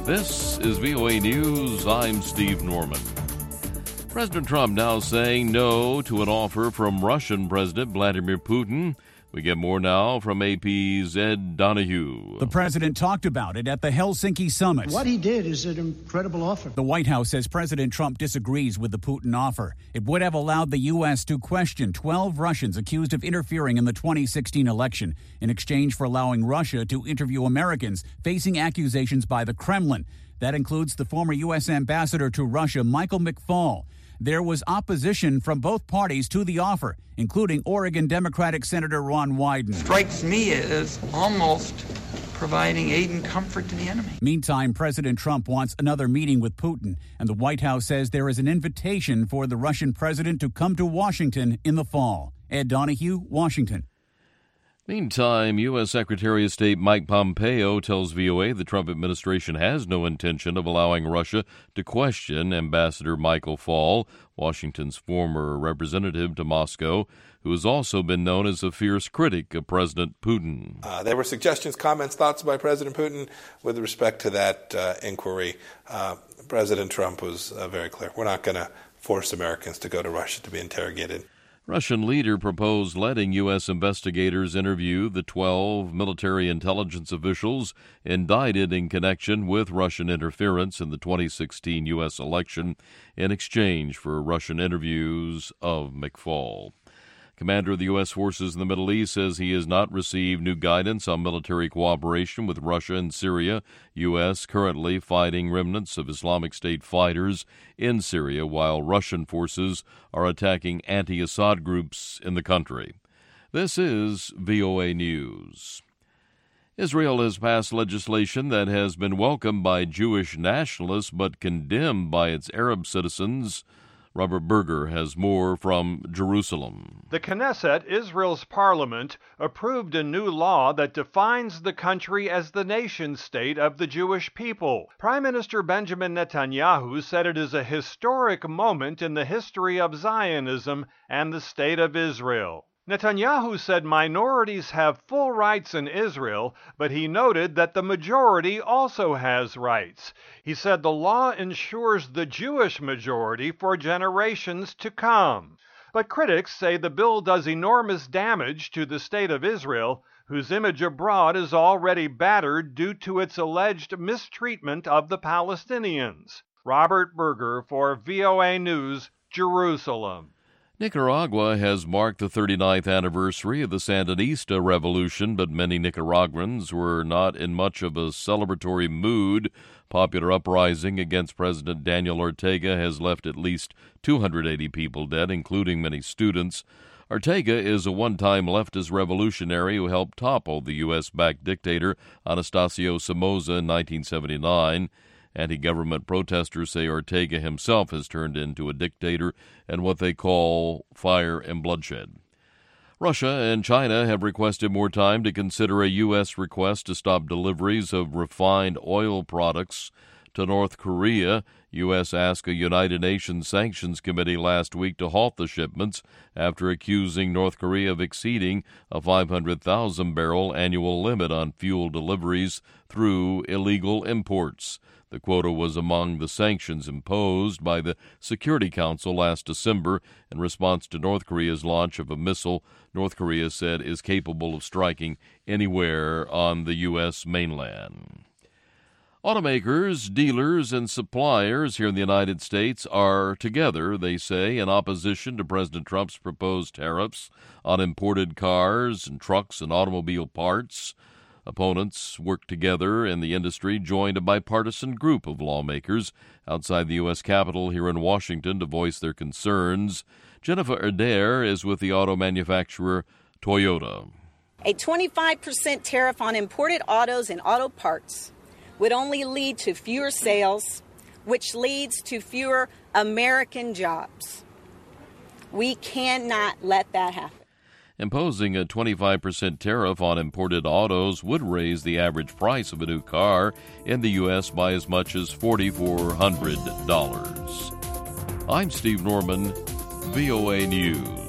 This is VOA News. I'm Steve Norman. President Trump now saying no to an offer from Russian President Vladimir Putin. We get more now from AP's Ed Donahue. The president talked about it at the Helsinki summit. What he did is an incredible offer. The White House says President Trump disagrees with the Putin offer. It would have allowed the U.S. to question 12 Russians accused of interfering in the 2016 election in exchange for allowing Russia to interview Americans facing accusations by the Kremlin. That includes the former U.S. ambassador to Russia, Michael McFaul. There was opposition from both parties to the offer, including Oregon Democratic Senator Ron Wyden. Strikes me as almost providing aid and comfort to the enemy. Meantime, President Trump wants another meeting with Putin, and the White House says there is an invitation for the Russian president to come to Washington in the fall. Ed Donahue, Washington. Meantime, U.S. Secretary of State Mike Pompeo tells VOA the Trump administration has no intention of allowing Russia to question Ambassador Michael Fall, Washington's former representative to Moscow, who has also been known as a fierce critic of President Putin. There were suggestions, comments, thoughts by President Putin with respect to that inquiry. President Trump was very clear. We're not going to force Americans to go to Russia to be interrogated. Russian leader proposed letting U.S. investigators interview the 12 military intelligence officials indicted in connection with Russian interference in the 2016 U.S. election in exchange for Russian interviews of McFaul. Commander of the U.S. forces in the Middle East says he has not received new guidance on military cooperation with Russia and Syria. U.S. currently fighting remnants of Islamic State fighters in Syria while Russian forces are attacking anti-Assad groups in the country. This is VOA News. Israel has passed legislation that has been welcomed by Jewish nationalists but condemned by its Arab citizens. Robert Berger has more from Jerusalem. The Knesset, Israel's parliament, approved a new law that defines the country as the nation-state of the Jewish people. Prime Minister Benjamin Netanyahu said it is a historic moment in the history of Zionism and the state of Israel. Netanyahu said minorities have full rights in Israel, but he noted that the majority also has rights. He said the law ensures the Jewish majority for generations to come. But critics say the bill does enormous damage to the state of Israel, whose image abroad is already battered due to its alleged mistreatment of the Palestinians. Robert Berger for VOA News, Jerusalem. Nicaragua has marked the 39th anniversary of the Sandinista Revolution, but many Nicaraguans were not in much of a celebratory mood. Popular uprising against President Daniel Ortega has left at least 280 people dead, including many students. Ortega is a one-time leftist revolutionary who helped topple the U.S.-backed dictator Anastasio Somoza in 1979. Anti-government protesters say Ortega himself has turned into a dictator and what they call fire and bloodshed. Russia and China have requested more time to consider a U.S. request to stop deliveries of refined oil products to North Korea. U.S. asked a United Nations Sanctions Committee last week to halt the shipments after accusing North Korea of exceeding a 500,000-barrel annual limit on fuel deliveries through illegal imports. The quota was among the sanctions imposed by the Security Council last December in response to North Korea's launch of a missile North Korea said is capable of striking anywhere on the U.S. mainland. Automakers, dealers, and suppliers here in the United States are together, they say, in opposition to President Trump's proposed tariffs on imported cars and trucks and automobile parts. Opponents work together in the industry, joined a bipartisan group of lawmakers outside the U.S. Capitol here in Washington to voice their concerns. Jennifer Adair is with the auto manufacturer Toyota. A 25% tariff on imported autos and auto parts would only lead to fewer sales, which leads to fewer American jobs. We cannot let that happen. Imposing a 25% tariff on imported autos would raise the average price of a new car in the U.S. by as much as $4,400. I'm Steve Norman, VOA News.